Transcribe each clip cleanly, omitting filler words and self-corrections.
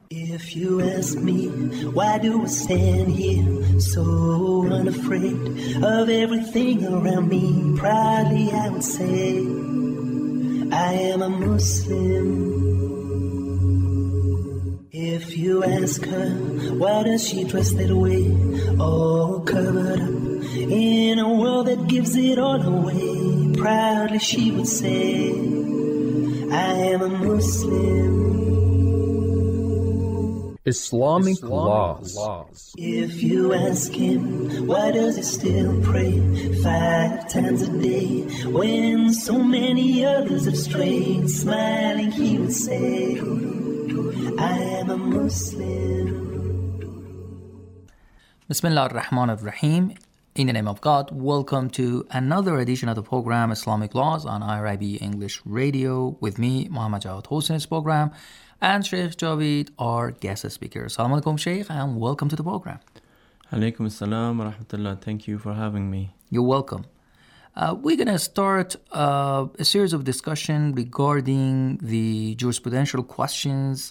If you ask me, why do I stand here so unafraid of everything around me? Proudly I would say, I am a Muslim. If you ask her, why does she dress that way, all covered up in a world that gives it all away? Proudly she would say, I am a Muslim. Islamic laws. If you ask him, why does he still pray 5 times a day when so many others have strayed? Smiling he would say, I am a Muslim. Bismillah ar-Rahman ar-Rahim. In the name of God, welcome to another edition of the program Islamic Laws on IRIB English Radio with me, Muhammad Jawad Hossain's program, and Sheikh Javid, our guest speaker. Assalamu alaikum, Sheikh, and welcome to the program. Alaikum assalam wa rahmatullah. Thank you for having me. You're welcome. We're going to start a series of discussion regarding the jurisprudential questions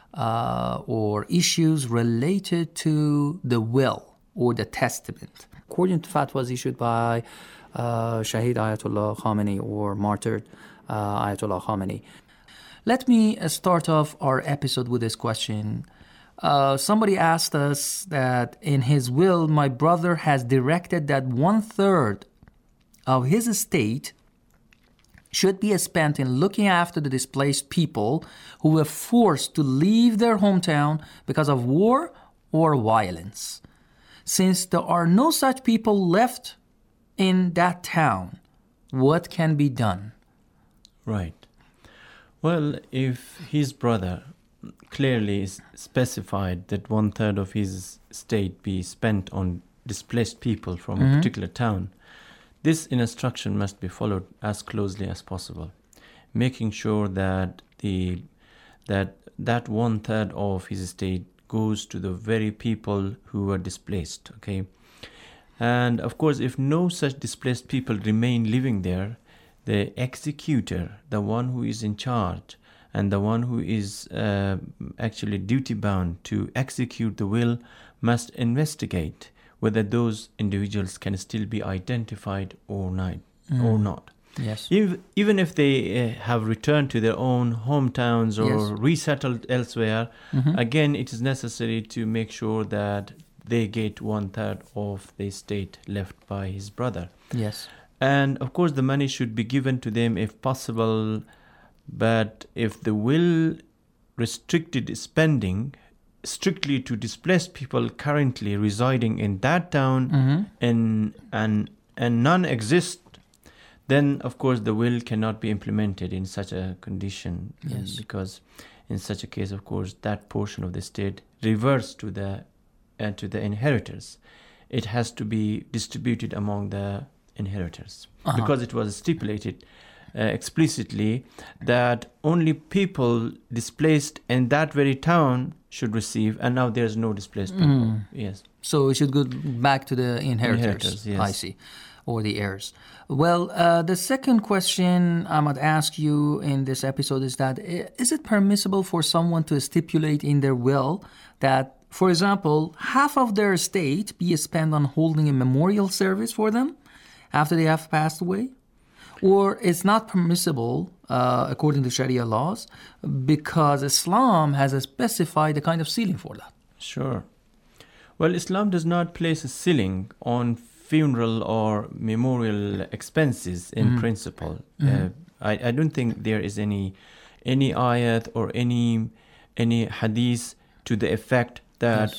or issues related to the will or the testament. According to fatwas issued by Shahid Ayatollah Khamenei or martyred Ayatollah Khamenei. Let me start off our episode with this question. Somebody asked us that in his will, my brother has directed that 1/3 of his estate should be spent in looking after the displaced people who were forced to leave their hometown because of war or violence. Since there are no such people left in that town, what can be done? Right. Well, if his brother clearly is specified that 1/3 of his estate be spent on displaced people from a particular town, this instruction must be followed as closely as possible, making sure that that 1/3 of his estate goes to the very people who were displaced, okay? And of course, if no such displaced people remain living there, the executor, the one who is in charge and the one who is actually duty-bound to execute the will must investigate whether those individuals can still be identified or not. Yes. Even if they have returned to their own hometowns or resettled elsewhere, again, it is necessary to make sure that they get 1/3 of the estate left by his brother. Yes. And of course, the money should be given to them if possible. But if the will restricted spending strictly to displaced people currently residing in that town and none exist, then of course the will cannot be implemented in such a condition. Yes. Because in such a case, of course, that portion of the estate reverts to the inheritors. It has to be distributed among the inheritors because it was stipulated explicitly that only people displaced in that very town should receive, and now there's no displaced people. Yes. So it should go back to the inheritors. Yes. I see. Or the heirs. Well, the second question I might ask you in this episode is that, is it permissible for someone to stipulate in their will that, for example, half of their estate be spent on holding a memorial service for them after they have passed away? Or it's not permissible according to Sharia laws because Islam has specified a kind of ceiling for that? Sure. Well, Islam does not place a ceiling on funeral or memorial expenses in principle. I don't think there is any ayat or any hadith to the effect that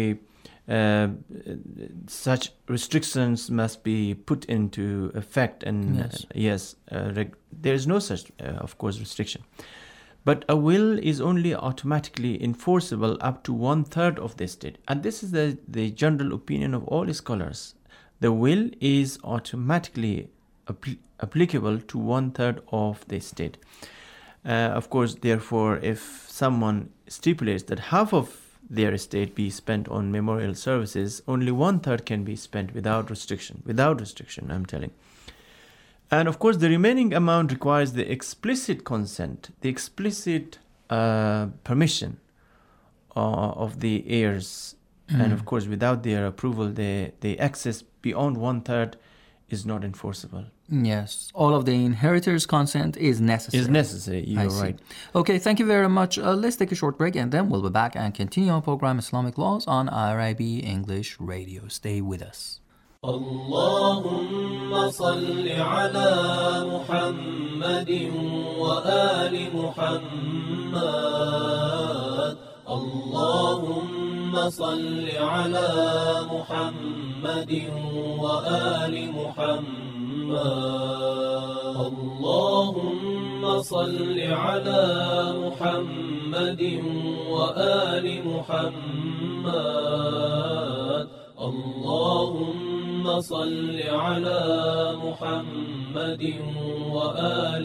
such restrictions must be put into effect, and there is no such of course restriction. But a will is only automatically enforceable up to 1/3 of the estate, and this is the general opinion of all scholars. The will is automatically applicable to 1/3 of the estate. Of course, therefore, if someone stipulates that half of their estate be spent on memorial services, only 1/3 can be spent without restriction. Without restriction, I'm telling. And of course, the remaining amount requires the explicit consent, the explicit permission of the heirs. And of course, without their approval, the access beyond 1/3 is not enforceable. Yes, all of the inheritors' consent is necessary. Is necessary, I you're see. right. Okay, thank you very much. Let's take a short break and then we'll be back and continue our program Islamic Laws on IRIB English Radio. Stay with us. اللهم صل على محمد وآل محمد اللهم صل على محمد وآل محمد اللهم صل على محمد وآل محمد اللهم صل على محمد وآل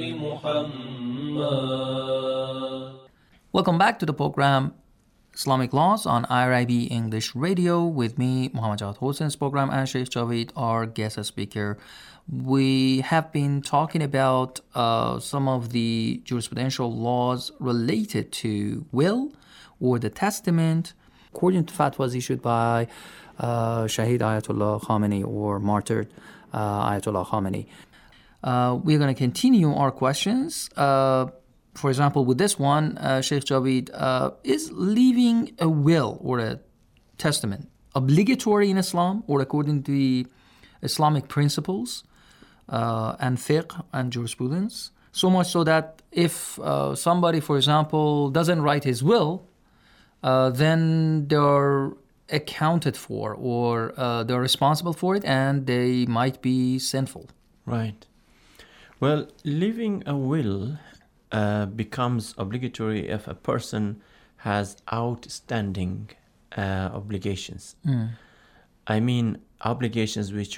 محمد. Welcome back to the program Islamic Laws on IRIB English Radio with me, Muhammad Jawad Hossain's program, and Sheikh Javed, our guest speaker. We have been talking about some of the jurisprudential laws related to will or the testament, according to fatwas issued by Shahid Ayatollah Khamenei or martyred Ayatollah Khamenei. We're going to continue our questions. For example, with this one, Sheikh Javed, is leaving a will or a testament obligatory in Islam or according to the Islamic principles and fiqh and jurisprudence? So much so that if somebody, for example, doesn't write his will, then they're accounted for or they're responsible for it and they might be sinful. Right. Well, leaving a will becomes obligatory if a person has outstanding obligations. I mean obligations which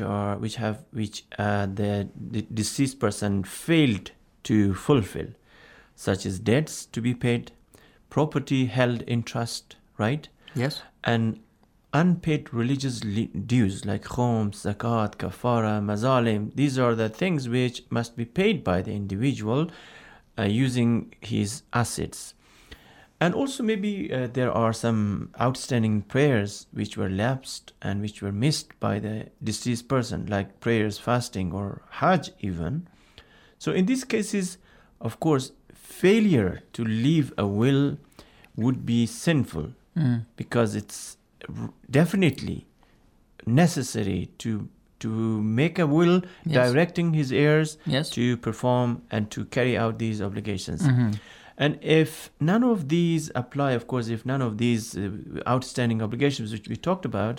the deceased person failed to fulfill, such as debts to be paid, property held in trust, right? Yes. And unpaid religious dues like khums, zakat, kafara, mazalim. These are the things which must be paid by the individual using his assets. And also maybe there are some outstanding prayers which were lapsed and which were missed by the deceased person, like prayers, fasting, or hajj even. So in these cases, of course, failure to leave a will would be sinful because it's definitely necessary to make a will directing his heirs to perform and to carry out these obligations. And if none of these apply, of course, if none of these outstanding obligations which we talked about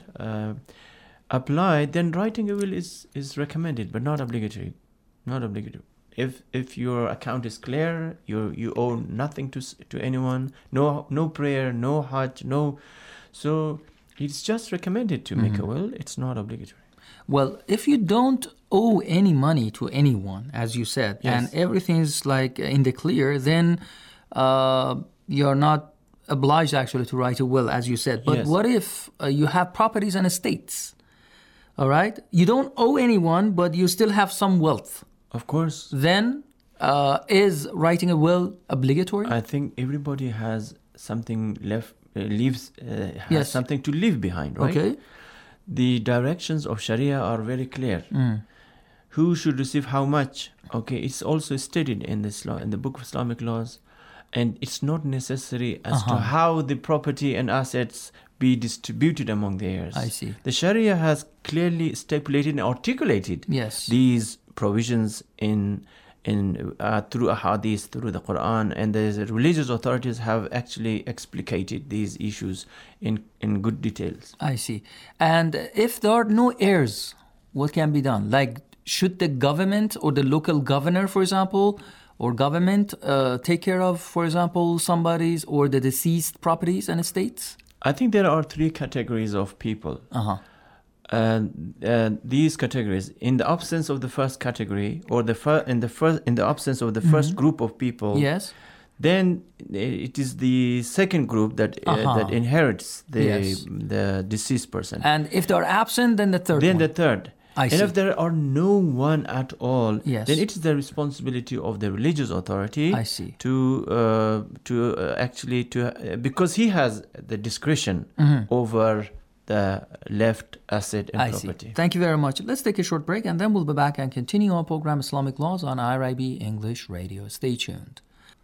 apply, then writing a will is recommended, but not obligatory. Not obligatory. If your account is clear, you owe nothing to anyone, no prayer, no hajj, so it's just recommended to make a will. It's not obligatory. Well, if you don't owe any money to anyone, as you said, and everything's like in the clear, then you're not obliged actually to write a will, as you said. But what if you have properties and estates? All right? You don't owe anyone, but you still have some wealth. Of course. Then is writing a will obligatory? I think everybody has something left, has something to leave behind, right? Okay. The directions of Sharia are very clear. Who should receive how much? Okay, it's also stated in this law, in the Book of Islamic Laws, and it's not necessary as to how the property and assets be distributed among the heirs. I see. The Sharia has clearly stipulated and articulated these provisions in through ahadith, through the Quran, and the religious authorities have actually explicated these issues in good details. I see. And if there are no heirs, what can be done? Like, should the government or the local governor, for example, or government take care of, for example, somebody's or the deceased properties and estates? I think there are three categories of people. These categories, in the absence of the first category, or in the absence of the first group of people, then it is the second group that inherits the deceased person. And if they're absent, then the third. Then the third. I see. And if there are no one at all, Yes. then it is the responsibility of the religious authority I see. to because he has the discretion over the left asset and property. See. Thank you very much. Let's take a short break and then we'll be back and continue our program Islamic Laws on IRIB English Radio. Stay tuned.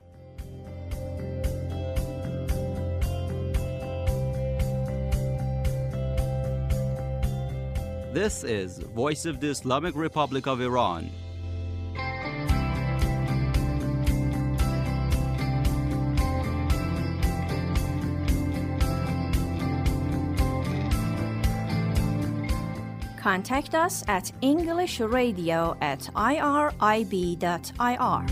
This is Voice of the Islamic Republic of Iran. Contact us at englishradio@irib.ir.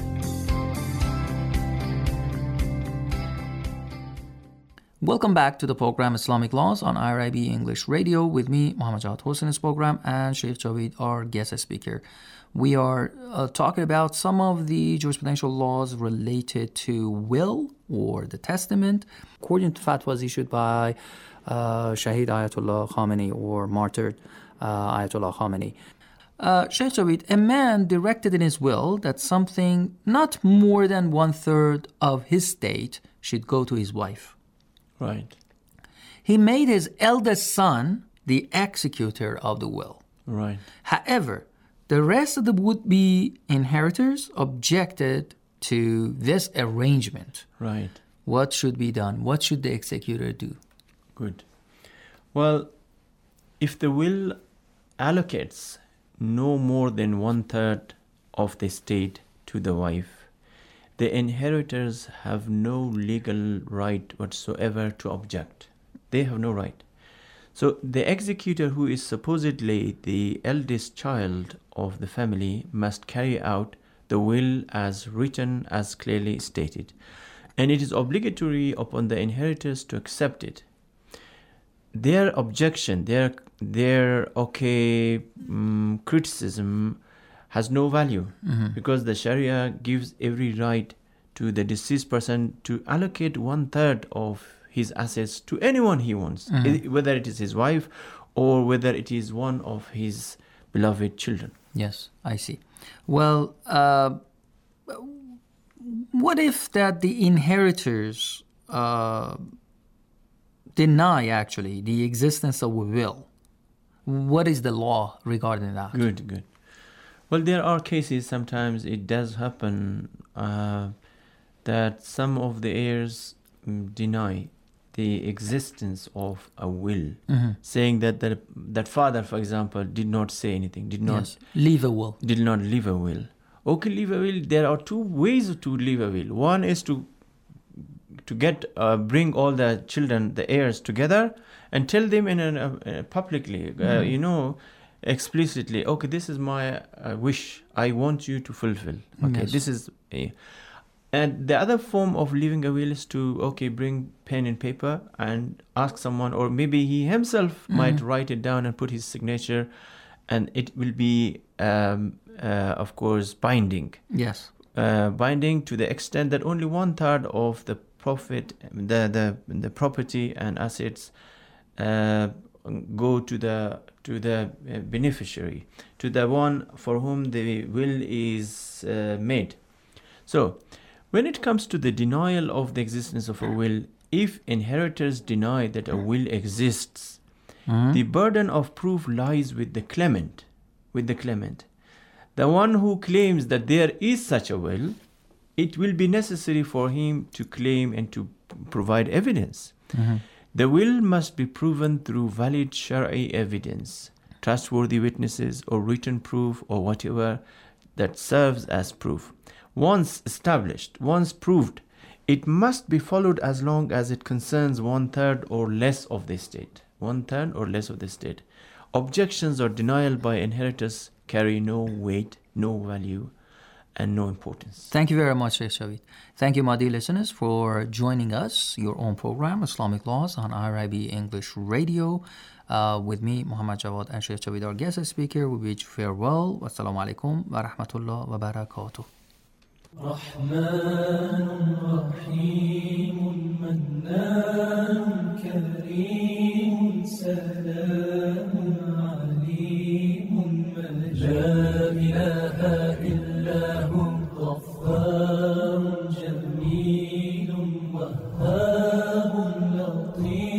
Welcome back to the program Islamic Laws on IRIB English Radio with me, Muhammad Jawad Hossain's program, and Sheikh Javed, our guest speaker. We are talking about some of the jurisprudential laws related to will or the testament, according to fatwas issued by Shahid Ayatollah Khamenei or martyred Ayatollah Khamenei. Sheikh Javed, a man directed in his will that something not more than 1/3 of his estate should go to his wife. Right. He made his eldest son the executor of the will. Right. However, the rest of the would-be inheritors objected to this arrangement. Right. What should be done? What should the executor do? Good. Well, if the will allocates no more than 1/3 of the estate to the wife, the inheritors have no legal right whatsoever to object. They have no right. So the executor, who is supposedly the eldest child of the family, must carry out the will as written, as clearly stated. And it is obligatory upon the inheritors to accept it. Their objection, their criticism has no value, because the Sharia gives every right to the deceased person to allocate 1/3 of his assets to anyone he wants, whether it is his wife or whether it is one of his beloved children. Yes, I see. Well, what if that the inheritors deny actually the existence of a will? What is the law regarding that? Good. Well, there are cases, sometimes it does happen that some of the heirs deny the existence of a will, saying that that father, for example, did not say anything, did not leave a will. Did not leave a will. Okay, leave a will. There are two ways to leave a will. One is to bring all the children, the heirs, together and tell them publicly, explicitly, okay, this is my wish, I want you to fulfill. Okay, this is and the other form of leaving a will is to bring pen and paper and ask someone, or maybe he himself might write it down and put his signature, and it will be of course binding. Yes. Binding to the extent that only 1/3 of the profit, the property and assets go to the beneficiary, to the one for whom the will is made. So, when it comes to the denial of the existence of a will, if inheritors deny that a will exists, the burden of proof lies with the claimant. The one who claims that there is such a will, it will be necessary for him to claim and to provide evidence. The will must be proven through valid Shari'i evidence, trustworthy witnesses or written proof or whatever that serves as proof. Once established, once proved, it must be followed as long as it concerns 1/3 or less of the estate. 1/3 or less of the estate. Objections or denial by inheritors carry no weight, no value, and no importance. Thank you very much, Sheikh Javed. Thank you, my dear listeners, for joining us, your own program, Islamic Laws, on IRIB English Radio. With me, Muhammad Jawad, and Sheikh Javed, our guest speaker. We bid you farewell. Wassalamu alaikum wa rahmatullah wa barakatuh. رحمن رحيم منان كريم سلام عليم لا إله إلا هو غفار جميل وهاب لطيف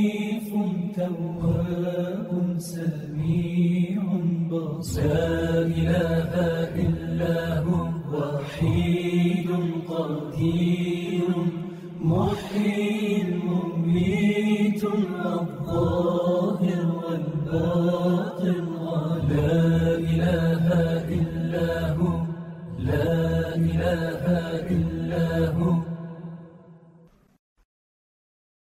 تواب سميع بصير لا إله إلا هو وحيد قدير محيي مميت الظاهر والباطن لا إله إلا هو لا إله إلا